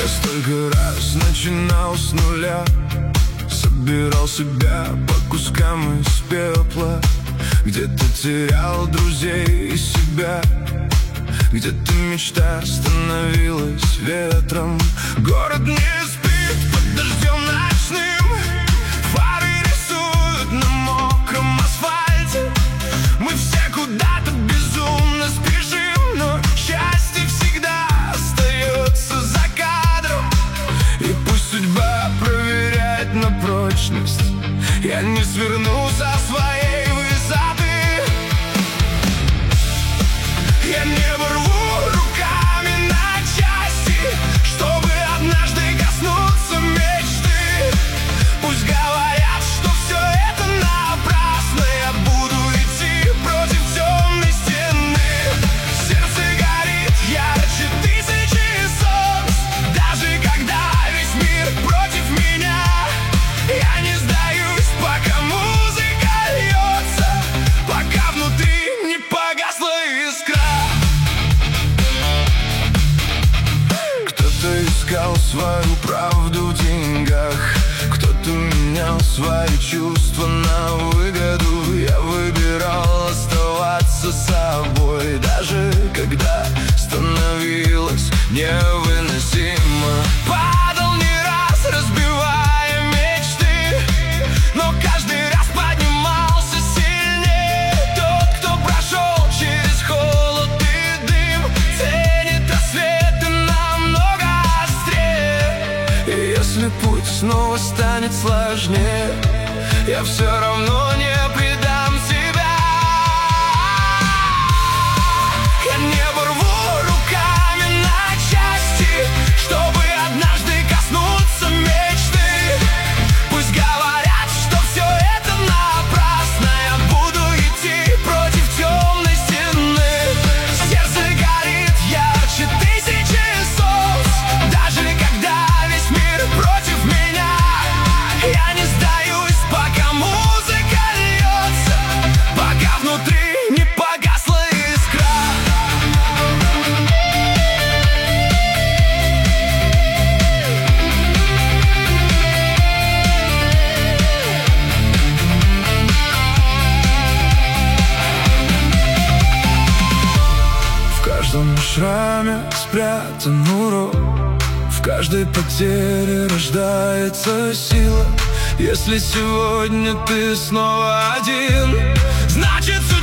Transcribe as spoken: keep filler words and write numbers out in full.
столько раз начинал с нуля, собирал себя по кускам из пепла. Где-то терял друзей и себя, где-то мечта становилась ветром. Город не спит под дождем ночным, фары рисуют на мокром асфальте. Мы все куда-то безумно спешим, но счастье всегда остается за кадром. И пусть судьба проверяет на прочность, я не сверну со своей высоты. Я небо рву руками на части, чтобы однажды коснуться мечты. Пусть говорят, что все это напрасно, я буду идти против темной стены. Сердце горит ярче тысячи солнц, даже когда весь мир против меня. Я не сдаюсь, пока музыка льется, пока внутри не погасла искра. Кто-то искал свою правду в деньгах, кто-то менял свои чувства на выгоду. Я выбирал оставаться собой, даже когда становилось невыносимо. Падал не раз, разбивая мечты, но каждый раз поднимался сильнее. Тот, кто прошел через холод и дым, ценит рассветы намного острее. И если путь снова станет сложнее, я все равно не предам себя. Я небо рву руками на части, чтобы однажды коснуться мечты. Пусть говорят, что все это напрасно, я буду идти против темной стены. Сердце горит ярче тысячи солнц, даже когда весь мир против меня. Я не сдаюсь, пока музыка льется, пока внутри не погасла искра. В каждом шраме спрятан урок, в каждой потере рождается сила. Если сегодня ты снова один, значит,